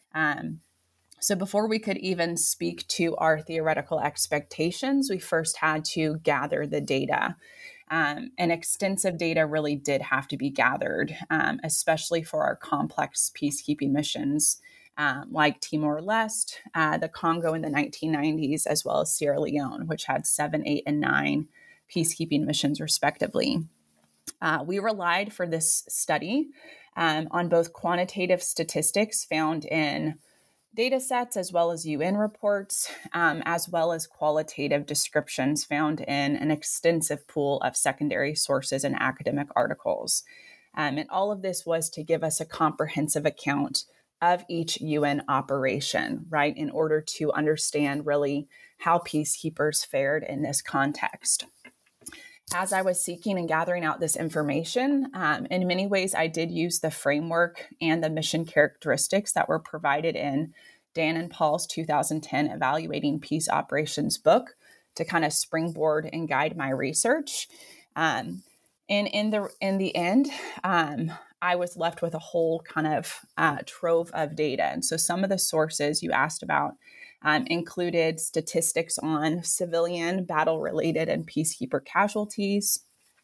So before we could even speak to our theoretical expectations, we first had to gather the data. And extensive data really did have to be gathered, especially for our complex peacekeeping missions like Timor-Leste, the Congo in the 1990s, as well as Sierra Leone, which had 7, 8, and 9 peacekeeping missions, respectively. We relied for this study on both quantitative statistics found in data sets as well as UN reports, as well as qualitative descriptions found in an extensive pool of secondary sources and academic articles. And all of this was to give us a comprehensive account of each UN operation, right, in order to understand really how peacekeepers fared in this context. As I was seeking and gathering out this information, in many ways, I did use the framework and the mission characteristics that were provided in Dan and Paul's 2010 Evaluating Peace Operations book to kind of springboard and guide my research. And in the end, I was left with a whole kind of trove of data. And so some of the sources you asked about included statistics on civilian, battle-related, and peacekeeper casualties.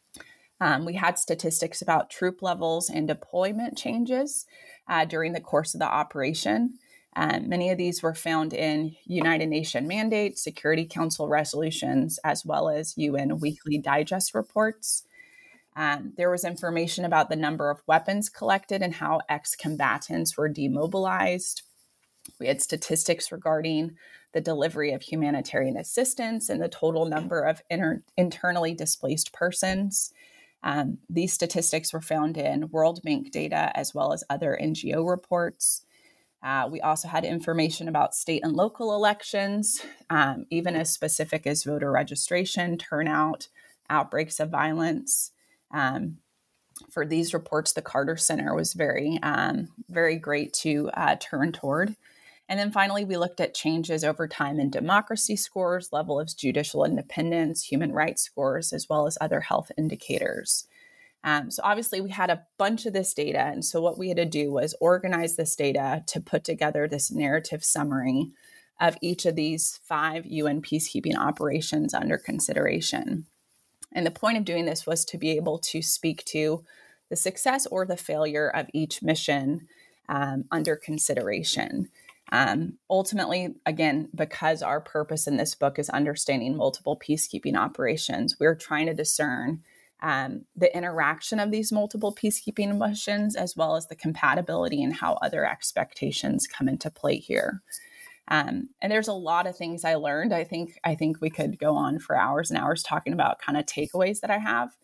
We had statistics about troop levels and deployment changes during the course of the operation. Many of these were found in United Nations mandates, Security Council resolutions, as well as UN weekly digest reports. There was information about the number of weapons collected and how ex-combatants were demobilized. We had statistics regarding the delivery of humanitarian assistance and the total number of internally displaced persons. These statistics were found in World Bank data as well as other NGO reports. We also had information about state and local elections, even as specific as voter registration, turnout, outbreaks of violence. For these reports, the Carter Center was very great to turn toward. And then finally, we looked at changes over time in democracy scores, level of judicial independence, human rights scores, as well as other health indicators. So obviously, we had a bunch of this data. And so what we had to do was organize this data to put together this narrative summary of each of these 5 UN peacekeeping operations under consideration. And the point of doing this was to be able to speak to the success or the failure of each mission under consideration. Ultimately, again, because our purpose in this book is understanding multiple peacekeeping operations, we're trying to discern the interaction of these multiple peacekeeping missions, as well as the compatibility and how other expectations come into play here. And there's a lot of things I learned. I think we could go on for hours and hours talking about kind of takeaways that I have.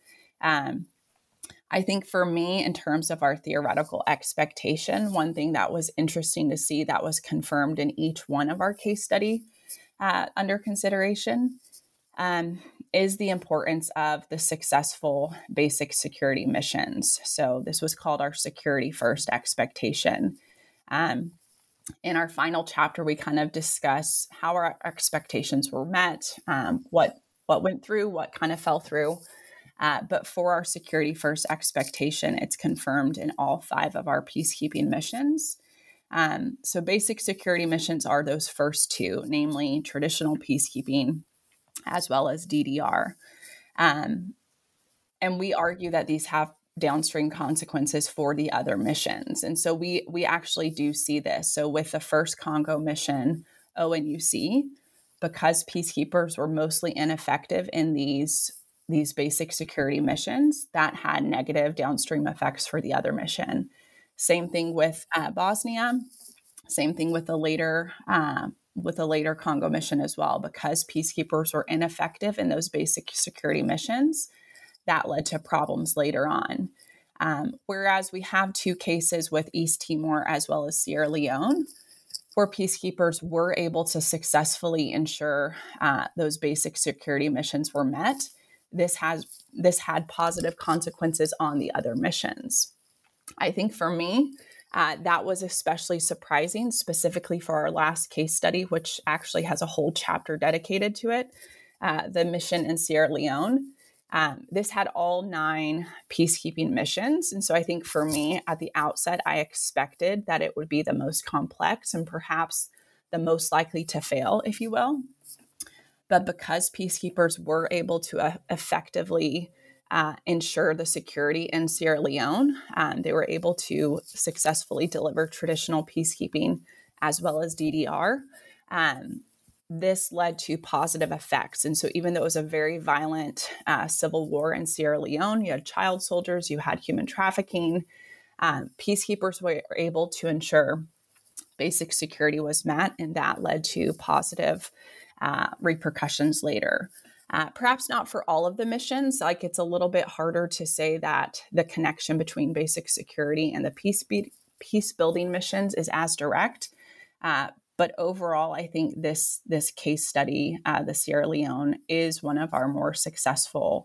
I think for me, in terms of our theoretical expectation, one thing that was interesting to see that was confirmed in each one of our case study under consideration is the importance of the successful basic security missions. So this was called our security first expectation. In our final chapter, we kind of discuss how our expectations were met, what went through, what kind of fell through. But for our security first expectation, it's confirmed in all 5 of our peacekeeping missions. So basic security missions are those first 2, namely traditional peacekeeping, as well as DDR. And we argue that these have downstream consequences for the other missions. And so we actually do see this. So with the first Congo mission, ONUC, because peacekeepers were mostly ineffective in these basic security missions, that had negative downstream effects for the other mission. Same thing with Bosnia. Same thing with the later Congo mission as well. Because peacekeepers were ineffective in those basic security missions, that led to problems later on. Whereas we have 2 cases with East Timor as well as Sierra Leone, where peacekeepers were able to successfully ensure those basic security missions were met. this had positive consequences on the other missions. I think for me, that was especially surprising, specifically for our last case study, which actually has a whole chapter dedicated to it, the mission in Sierra Leone. This had all 9 peacekeeping missions. And so I think for me, at the outset, I expected that it would be the most complex and perhaps the most likely to fail, if you will. But because peacekeepers were able to effectively ensure the security in Sierra Leone, they were able to successfully deliver traditional peacekeeping as well as DDR. This led to positive effects. And so even though it was a very violent civil war in Sierra Leone, you had child soldiers, you had human trafficking, peacekeepers were able to ensure basic security was met, and that led to positive repercussions later. Perhaps not for all of the missions. Like, it's a little bit harder to say that the connection between basic security and the peace building missions is as direct. But overall, I think this case study, the Sierra Leone, is one of our more successful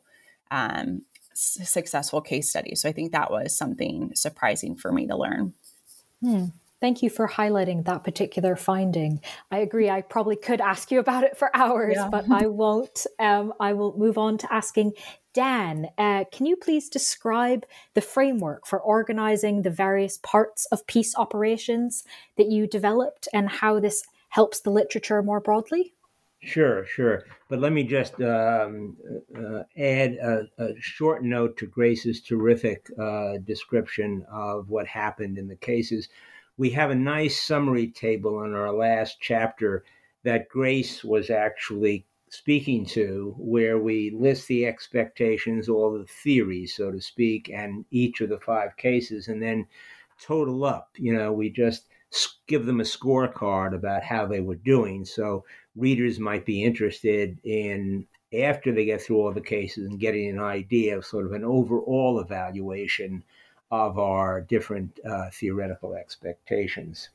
case studies. So I think that was something surprising for me to learn. Thank you for highlighting that particular finding. I agree. I probably could ask you about it for hours, but I won't. I will move on to asking Dan, can you please describe the framework for organizing the various parts of peace operations that you developed and how this helps the literature more broadly? Sure. But let me just add a short note to Grace's terrific description of what happened in the cases. We have a nice summary table in our last chapter that Grace was actually speaking to, where we list the expectations, all the theories, so to speak, and each of the 5 cases, and then total up. We just give them a scorecard about how they were doing. So readers might be interested in, after they get through all the cases, and getting an idea of sort of an overall evaluation of our different theoretical expectations.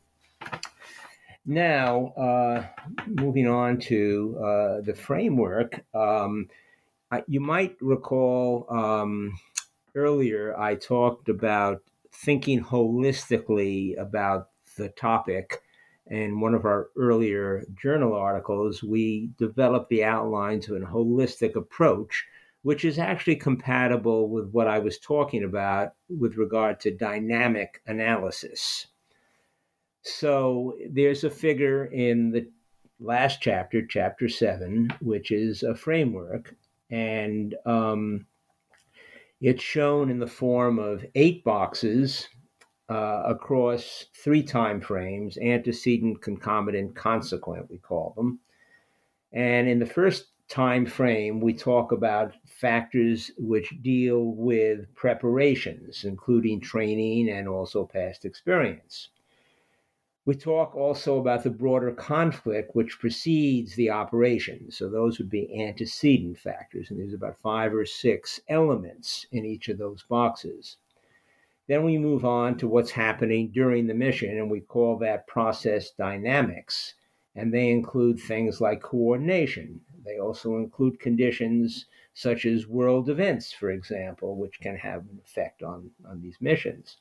Now, moving on to the framework, you might recall earlier I talked about thinking holistically about the topic. In one of our earlier journal articles, we developed the outlines of a holistic approach, which is actually compatible with what I was talking about with regard to dynamic analysis. So there's a figure in the last chapter, chapter 7, which is a framework, and it's shown in the form of 8 boxes across 3 time frames: antecedent, concomitant, consequent, we call them. And in the first time frame, we talk about factors which deal with preparations, including training and also past experience. We talk also about the broader conflict which precedes the operation. So those would be antecedent factors, and there's about 5 or 6 elements in each of those boxes. Then we move on to what's happening during the mission, and we call that process dynamics. And they include things like coordination. They also include conditions such as world events, for example, which can have an effect on these missions.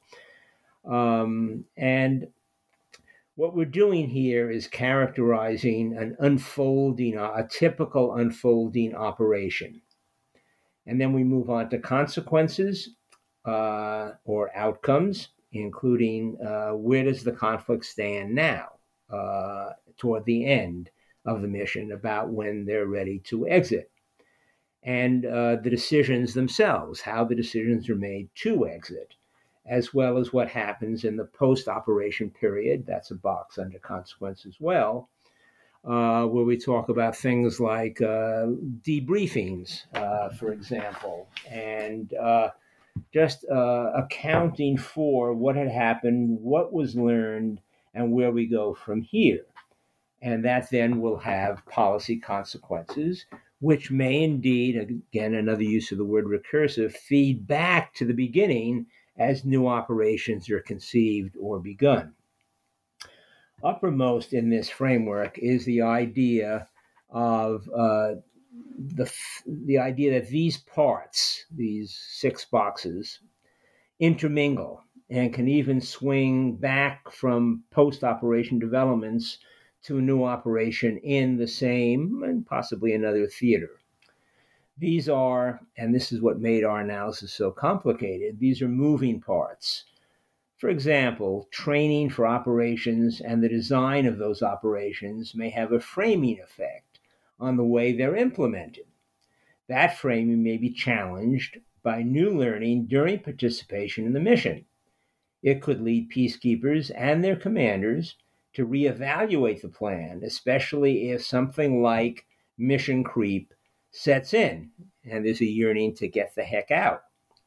And what we're doing here is characterizing a typical unfolding operation. And then we move on to consequences or outcomes, including where does the conflict stand now toward the end of the mission, about when they're ready to exit. And the decisions themselves, how the decisions are made to exit, as well as what happens in the post-operation period. That's a box under consequence as well, where we talk about things like debriefings, for example, and just accounting for what had happened, what was learned, and where we go from here. And that then will have policy consequences, which may indeed, again, another use of the word recursive, feed back to the beginning as new operations are conceived or begun. Uppermost in this framework is the idea of the idea that these parts, these 6 boxes, intermingle and can even swing back from post-operation developments to a new operation in the same and possibly another theater. These are, and this is what made our analysis so complicated, these are moving parts. For example, training for operations and the design of those operations may have a framing effect on the way they're implemented. That framing may be challenged by new learning during participation in the mission. It could lead peacekeepers and their commanders to reevaluate the plan, especially if something like mission creep sets in and there's a yearning to get the heck out.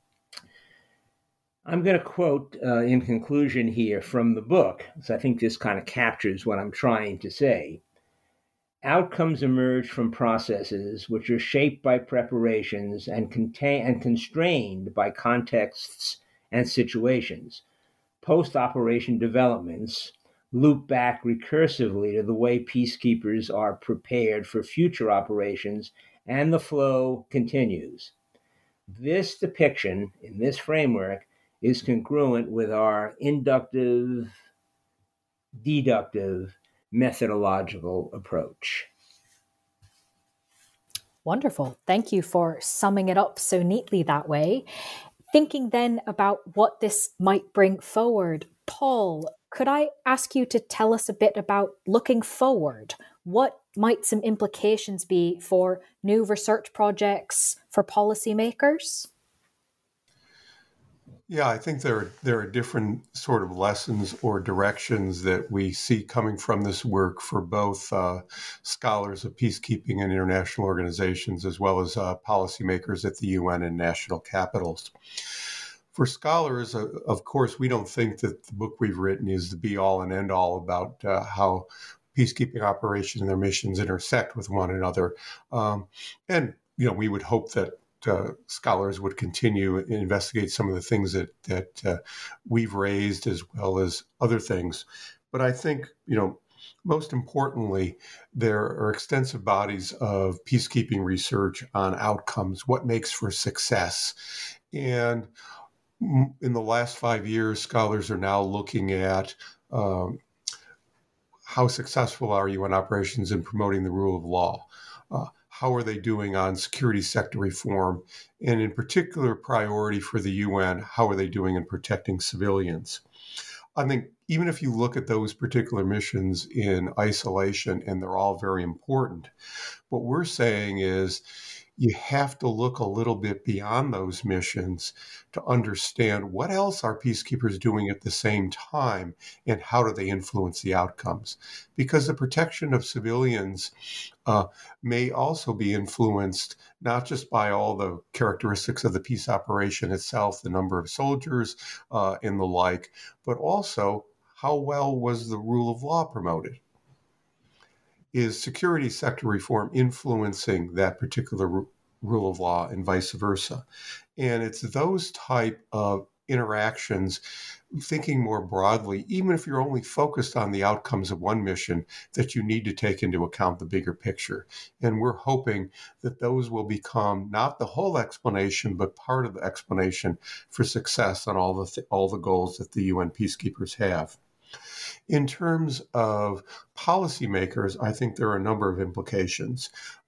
I'm going to quote in conclusion here from the book, so I think this kind of captures what I'm trying to say. Outcomes emerge from processes which are shaped by preparations and constrained by contexts and situations. Post-operation developments loop back recursively to the way peacekeepers are prepared for future operations, and the flow continues. This depiction in this framework is congruent with our inductive, deductive, methodological approach. Wonderful. Thank you for summing it up so neatly that way. Thinking then about what this might bring forward, Paul, could I ask you to tell us a bit about looking forward? What might some implications be for new research projects, for policymakers? Yeah, I think there are different sort of lessons or directions that we see coming from this work for both scholars of peacekeeping and international organizations, as well as policymakers at the UN and national capitals. For scholars, of course, we don't think that the book we've written is the be-all and end-all about how peacekeeping operations and their missions intersect with one another. And we would hope that scholars would continue and investigate some of the things that we've raised, as well as other things. But I think, most importantly, there are extensive bodies of peacekeeping research on outcomes, what makes for success. And in the last 5 years, scholars are now looking at how successful are UN operations in promoting the rule of law? How are they doing on security sector reform? And in particular priority for the UN, how are they doing in protecting civilians? I think even if you look at those particular missions in isolation, and they're all very important, what we're saying is you have to look a little bit beyond those missions to understand what else are peacekeepers doing at the same time and how do they influence the outcomes. Because the protection of civilians may also be influenced not just by all the characteristics of the peace operation itself, the number of soldiers and the like, but also how well was the rule of law promoted? Is security sector reform influencing that particular rule of law and vice versa? And it's those type of interactions, thinking more broadly, even if you're only focused on the outcomes of one mission, that you need to take into account the bigger picture. And we're hoping that those will become not the whole explanation, but part of the explanation for success on all the goals that the UN peacekeepers have. In terms of policymakers, I think there are a number of implications.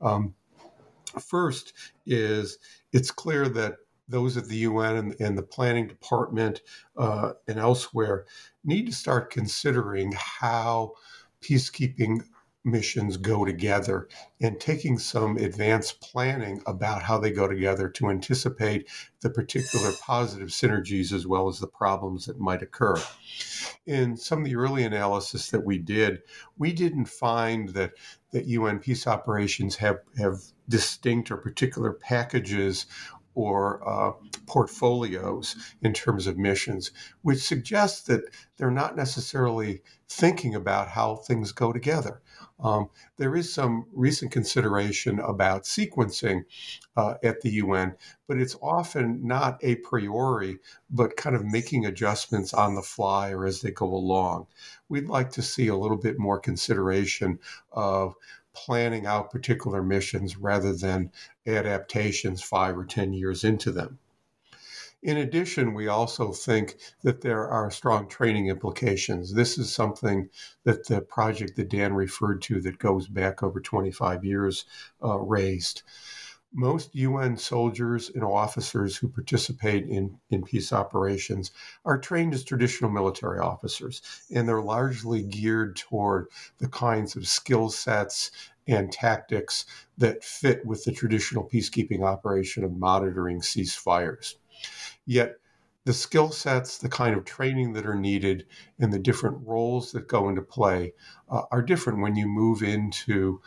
First is it's clear that those at the UN and the planning department and elsewhere need to start considering how peacekeeping missions go together and taking some advanced planning about how they go together to anticipate the particular positive synergies as well as the problems that might occur. In some of the early analysis that we did, we didn't find that UN peace operations have distinct or particular packages or portfolios in terms of missions, which suggests that they're not necessarily thinking about how things go together. There is some recent consideration about sequencing at the UN, but it's often not a priori, but kind of making adjustments on the fly or as they go along. We'd like to see a little bit more consideration of planning out particular missions rather than adaptations 5 or 10 years into them. In addition, we also think that there are strong training implications. This is something that the project that Dan referred to that goes back over 25 years raised. Most UN soldiers and officers who participate in peace operations are trained as traditional military officers, and they're largely geared toward the kinds of skill sets and tactics that fit with the traditional peacekeeping operation of monitoring ceasefires. Yet the skill sets, the kind of training that are needed, and the different roles that go into play are different when you move into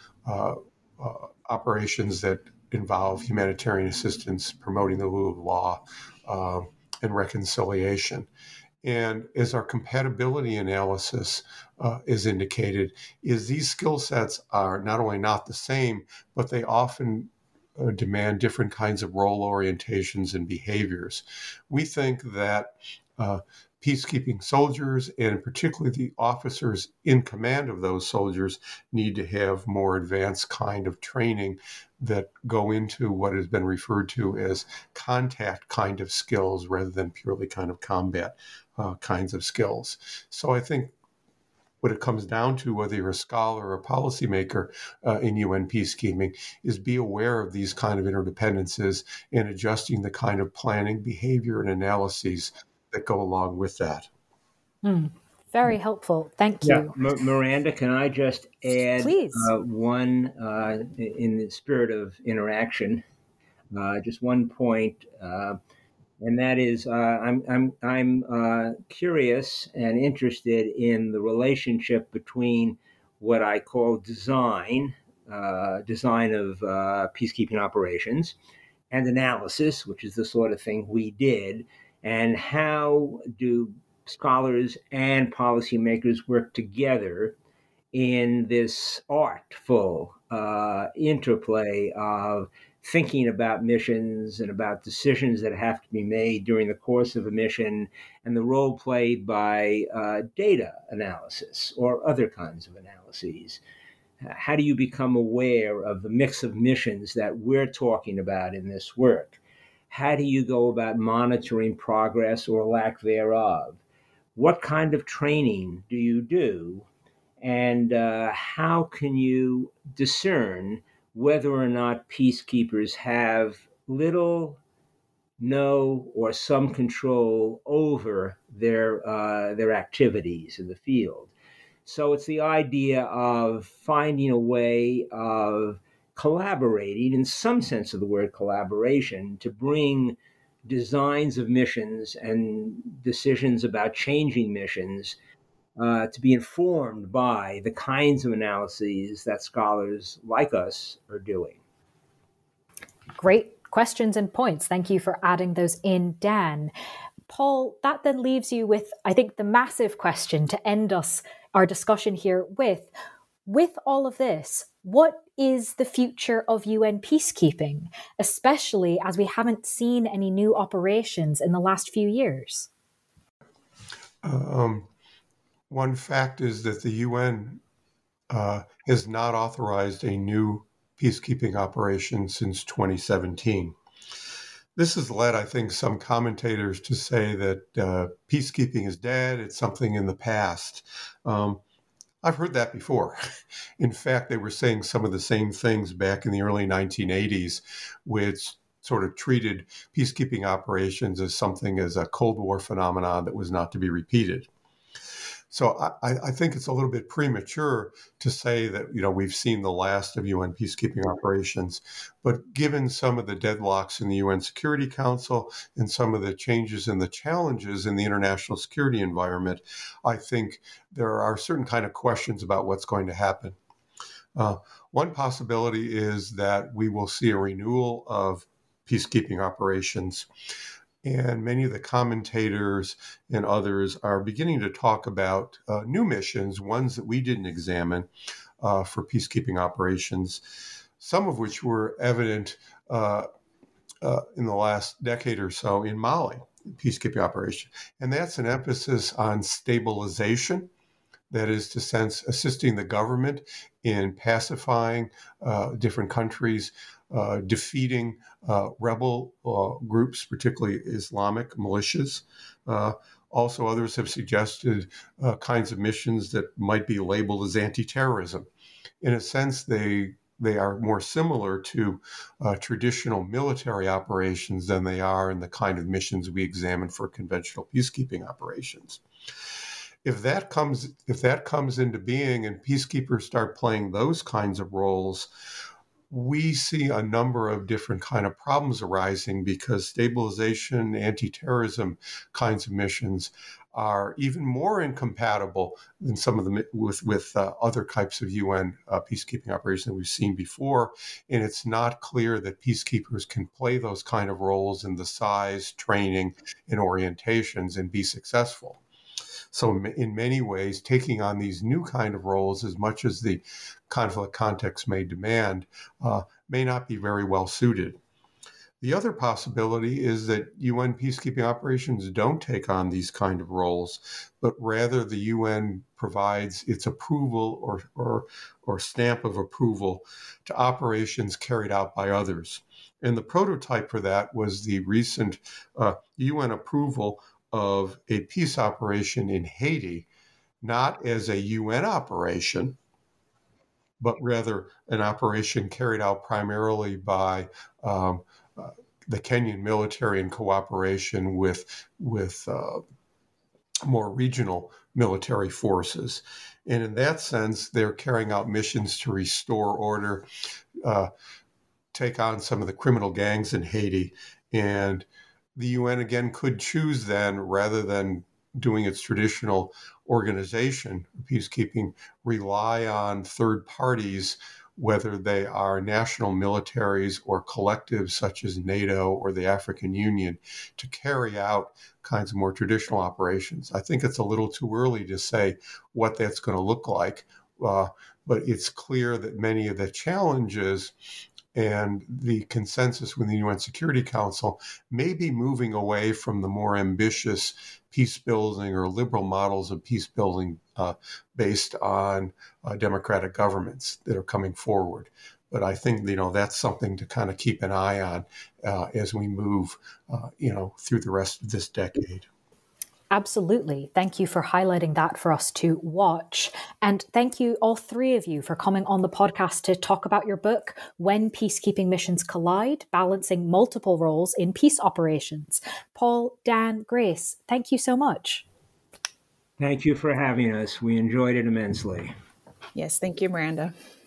operations that involve humanitarian assistance, promoting the rule of law, and reconciliation. And as our compatibility analysis is indicated, is these skill sets are not only not the same, but they often demand different kinds of role orientations and behaviors. We think that peacekeeping soldiers, and particularly the officers in command of those soldiers, need to have more advanced kind of training that go into what has been referred to as contact kind of skills rather than purely kind of combat kinds of skills. So I think what it comes down to, whether you're a scholar or a policymaker in UN peacekeeping, is be aware of these kind of interdependencies and adjusting the kind of planning, behavior, and analyses that go along with that. Very helpful. Thank Yeah, you. Miranda, can I just add Please. one in the spirit of interaction? Just one point. And that is, I'm curious and interested in the relationship between what I call design of peacekeeping operations, and analysis, which is the sort of thing we did, and how do scholars and policymakers work together in this artful interplay of thinking about missions and about decisions that have to be made during the course of a mission, and the role played by data analysis or other kinds of analyses. How do you become aware of the mix of missions that we're talking about in this work? How do you go about monitoring progress or lack thereof? What kind of training do you do? And how can you discern whether or not peacekeepers have little, no, or some control over their activities in the field? So it's the idea of finding a way of collaborating, in some sense of the word collaboration, to bring designs of missions and decisions about changing missions to be informed by the kinds of analyses that scholars like us are doing. Great questions and points. Thank you for adding those in, Dan. Paul, that then leaves you with, I think, the massive question to end our discussion here with. With all of this, what is the future of UN peacekeeping, especially as we haven't seen any new operations in the last few years? One fact is that the UN has not authorized a new peacekeeping operation since 2017. This has led, I think, some commentators to say that peacekeeping is dead, it's something in the past. I've heard that before. In fact, they were saying some of the same things back in the early 1980s, which sort of treated peacekeeping operations as something as a Cold War phenomenon that was not to be repeated. So I think it's a little bit premature to say that, we've seen the last of UN peacekeeping operations. But given some of the deadlocks in the UN Security Council and some of the changes and the challenges in the international security environment, I think there are certain kind of questions about what's going to happen. One possibility is that we will see a renewal of peacekeeping operations. And many of the commentators and others are beginning to talk about new missions, ones that we didn't examine for peacekeeping operations, some of which were evident in the last decade or so in Mali, peacekeeping operation. And that's an emphasis on stabilization that is to sense assisting the government in pacifying different countries, defeating rebel groups, particularly Islamic militias. Also, others have suggested kinds of missions that might be labeled as anti-terrorism. In a sense, they are more similar to traditional military operations than they are in the kind of missions we examine for conventional peacekeeping operations. If that comes into being and peacekeepers start playing those kinds of roles, we see a number of different kind of problems arising because stabilization, anti-terrorism kinds of missions are even more incompatible than some of them with other types of UN peacekeeping operations that we've seen before. And it's not clear that peacekeepers can play those kind of roles in the size, training, and orientations and be successful. So in many ways, taking on these new kind of roles, as much as the conflict context may demand, may not be very well suited. The other possibility is that UN peacekeeping operations don't take on these kind of roles, but rather the UN provides its approval or stamp of approval to operations carried out by others. And the prototype for that was the recent UN approval of a peace operation in Haiti, not as a UN operation, but rather an operation carried out primarily by the Kenyan military in cooperation with more regional military forces. And in that sense, they're carrying out missions to restore order, take on some of the criminal gangs in Haiti. And the UN, again, could choose then, rather than doing its traditional organization, peacekeeping, rely on third parties, whether they are national militaries or collectives such as NATO or the African Union, to carry out kinds of more traditional operations. I think it's a little too early to say what that's going to look like, but it's clear that many of the challenges and the consensus within the UN Security Council may be moving away from the more ambitious peace building or liberal models of peace building based on democratic governments that are coming forward. But I think that's something to kind of keep an eye on as we move through the rest of this decade. Absolutely. Thank you for highlighting that for us to watch. And thank you, all three of you, for coming on the podcast to talk about your book, When Peacekeeping Missions Collide, Balancing Multiple Roles in Peace Operations. Paul, Dan, Grace, thank you so much. Thank you for having us. We enjoyed it immensely. Yes, thank you, Miranda.